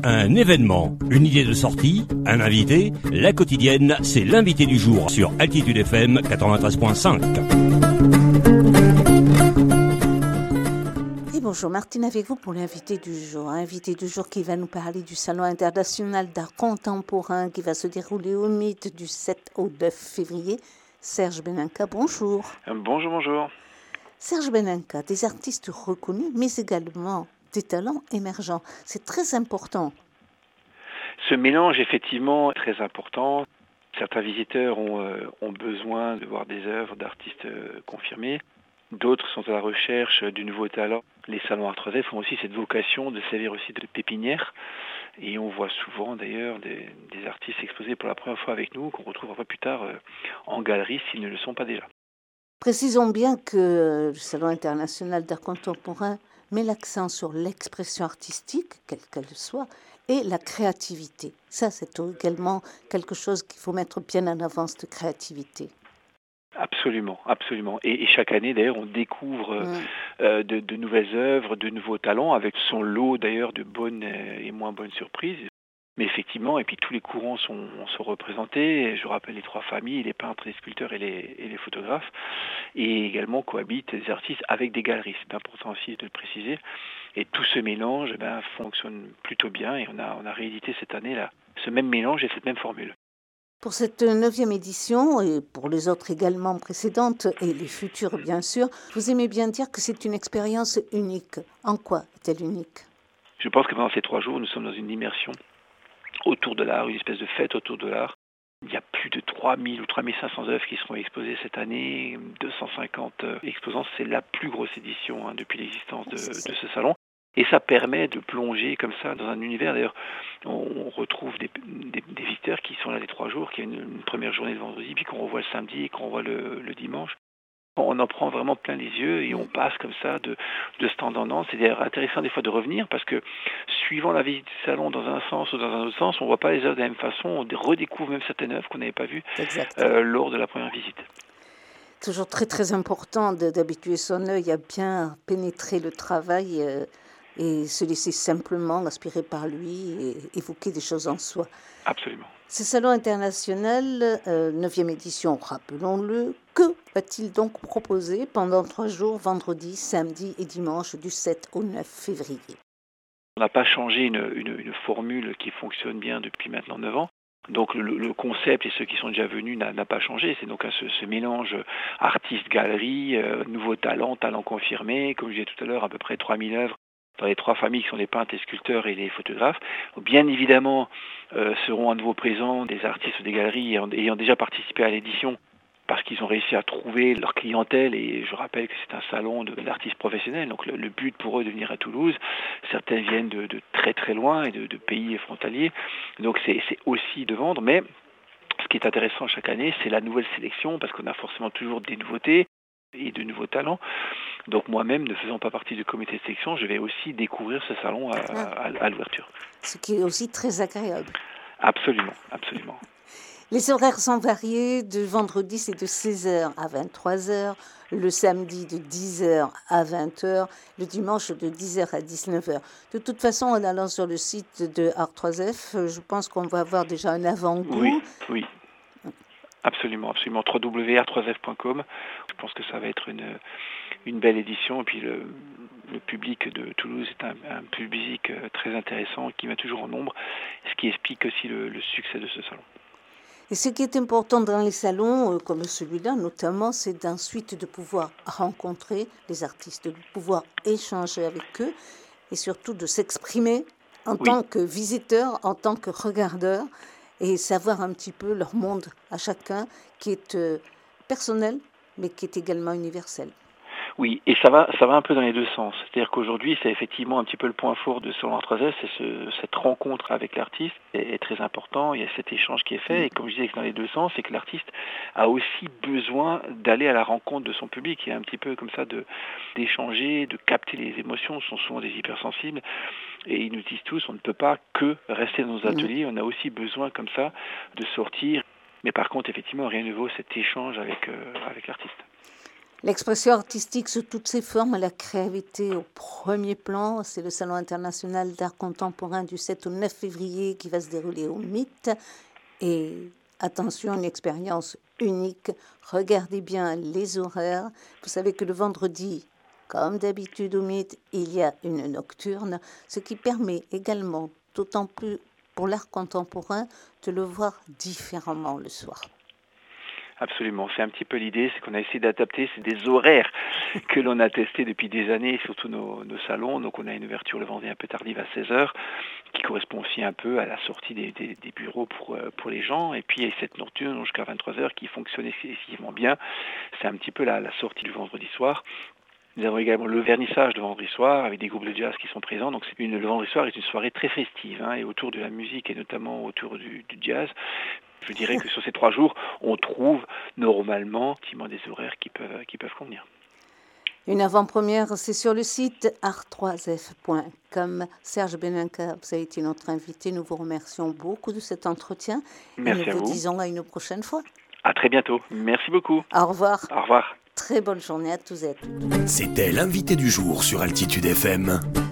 Un événement, une idée de sortie, un invité, la quotidienne, c'est l'invité du jour sur Altitude FM 93.5. Et bonjour, Martine avec vous pour l'invité du jour. Invité du jour qui va nous parler du Salon international d'art contemporain qui va se dérouler au MIT du 7 au 9 février. Serge Benenka, bonjour. Bonjour. Serge Benenka, des artistes reconnus, mais également des talents émergents. C'est très important. Ce mélange, effectivement, est très important. Certains visiteurs ont besoin de voir des œuvres d'artistes confirmés. D'autres sont à la recherche du nouveau talent. Les salons Art 3F ont aussi cette vocation de servir aussi de pépinière. Et on voit souvent d'ailleurs des artistes exposés pour la première fois avec nous, qu'on retrouve un peu plus tard en galerie s'ils ne le sont pas déjà. Précisons bien que le Salon international d'art contemporain met l'accent sur l'expression artistique, quelle qu'elle soit, et la créativité. Ça, c'est également quelque chose qu'il faut mettre bien en avant, cette créativité. Absolument. Et chaque année, d'ailleurs, on découvre de nouvelles œuvres, de nouveaux talents, avec son lot, d'ailleurs, de bonnes et moins bonnes surprises. Mais effectivement, et puis tous les courants sont représentés. Je rappelle les trois familles, les peintres, les sculpteurs et les photographes. Et également cohabitent les artistes avec des galeries. C'est important aussi de le préciser. Et tout ce mélange fonctionne plutôt bien. Et on a réédité cette année là, ce même mélange et cette même formule. Pour cette 9e édition, et pour les autres également précédentes, et les futures bien sûr, vous aimez bien dire que c'est une expérience unique. En quoi est-elle unique ? Je pense que pendant ces 3 jours, nous sommes dans une immersion autour de l'art, une espèce de fête autour de l'art. Il y a plus de 3000 ou 3500 œuvres qui seront exposées cette année, 250 exposants. C'est la plus grosse édition depuis l'existence de ce salon. Et ça permet de plonger comme ça dans un univers. D'ailleurs, on retrouve des visiteurs qui sont là les 3 jours, qui a une première journée de vendredi, puis qu'on revoit le samedi et qu'on revoit le dimanche. On en prend vraiment plein les yeux et on passe comme ça de stand en stand. C'est d'ailleurs intéressant des fois de revenir parce que suivant la visite du salon dans un sens ou dans un autre sens, on ne voit pas les œuvres de la même façon. On redécouvre même certaines œuvres qu'on n'avait pas vues lors de la première visite. Toujours très très important d'habituer son œil à bien pénétrer le travail et se laisser simplement inspirer par lui et évoquer des choses en soi. Absolument. Ce salon international, 9e édition, rappelons-le, que va-t-il donc proposer pendant 3 jours, vendredi, samedi et dimanche, du 7 au 9 février ? On n'a pas changé une formule qui fonctionne bien depuis maintenant 9 ans. Donc le concept et ceux qui sont déjà venus n'a pas changé. C'est donc ce mélange artiste-galerie, nouveaux talents confirmés. Comme je disais tout à l'heure, à peu près 3000 œuvres dans les 3 familles qui sont les peintres, les sculpteurs et les photographes. Bien évidemment, seront à nouveau présents des artistes ou des galeries ayant déjà participé à l'édition parce qu'ils ont réussi à trouver leur clientèle. Et je rappelle que c'est un salon d'artistes professionnels. Donc le but pour eux de venir à Toulouse, certains viennent de très très loin et de pays frontaliers. Donc c'est aussi de vendre. Mais ce qui est intéressant chaque année, c'est la nouvelle sélection parce qu'on a forcément toujours des nouveautés et de nouveaux talents. Donc moi-même, ne faisant pas partie du comité de sélection, je vais aussi découvrir ce salon à l'ouverture. Ce qui est aussi très agréable. Absolument. Les horaires sont variés. De vendredi, c'est de 16h à 23h. Le samedi, de 10h à 20h. Le dimanche, de 10h à 19h. De toute façon, en allant sur le site de Art 3F, je pense qu'on va avoir déjà un avant-goût. Oui. Absolument. www.art3f.com. Je pense que ça va être une belle édition. Et puis le public de Toulouse est un public très intéressant qui met toujours en nombre, ce qui explique aussi le succès de ce salon. Et ce qui est important dans les salons comme celui-là, notamment, c'est ensuite de pouvoir rencontrer les artistes, de pouvoir échanger avec eux et surtout de s'exprimer en tant que visiteur, en tant que regardeur et savoir un petit peu leur monde à chacun qui est personnel mais qui est également universel. Oui, et ça va un peu dans les deux sens. C'est-à-dire qu'aujourd'hui, c'est effectivement un petit peu le point fort de Salon Art 3F, c'est cette rencontre avec l'artiste est très important. Il y a cet échange qui est fait, et comme je disais que dans les deux sens, c'est que l'artiste a aussi besoin d'aller à la rencontre de son public. Il y a un petit peu comme ça d'échanger, de capter les émotions. Ce sont souvent des hypersensibles, et ils nous disent tous, on ne peut pas que rester dans nos ateliers. On a aussi besoin comme ça de sortir. Mais par contre, effectivement, rien ne vaut cet échange avec l'artiste. L'expression artistique sous toutes ses formes, la créativité au premier plan, c'est le Salon international d'art contemporain du 7 au 9 février qui va se dérouler au MIT. Et attention, une expérience unique. Regardez bien les horaires. Vous savez que le vendredi, comme d'habitude au MIT, il y a une nocturne, ce qui permet également, d'autant plus pour l'art contemporain, de le voir différemment le soir. Absolument, c'est un petit peu l'idée, c'est qu'on a essayé d'adapter, c'est des horaires que l'on a testés depuis des années, surtout nos salons. Donc on a une ouverture le vendredi un peu tardive à 16h, qui correspond aussi un peu à la sortie des bureaux pour les gens. Et puis il y a cette nocturne jusqu'à 23h qui fonctionne excessivement bien. C'est un petit peu la sortie du vendredi soir. Nous avons également le vernissage de vendredi soir avec des groupes de jazz qui sont présents. Donc le vendredi soir est une soirée très festive, et autour de la musique et notamment autour du jazz. Je dirais que sur ces 3 jours, on trouve normalement des horaires qui peuvent convenir. Une avant-première, c'est sur le site art3f.com. Serge Beninca, vous avez été notre invité. Nous vous remercions beaucoup de cet entretien. Merci et nous à vous. Vous disons à une prochaine fois. À très bientôt. Merci beaucoup. Au revoir. Au revoir. Très bonne journée à tous et à toutes. C'était l'invité du jour sur Altitude FM.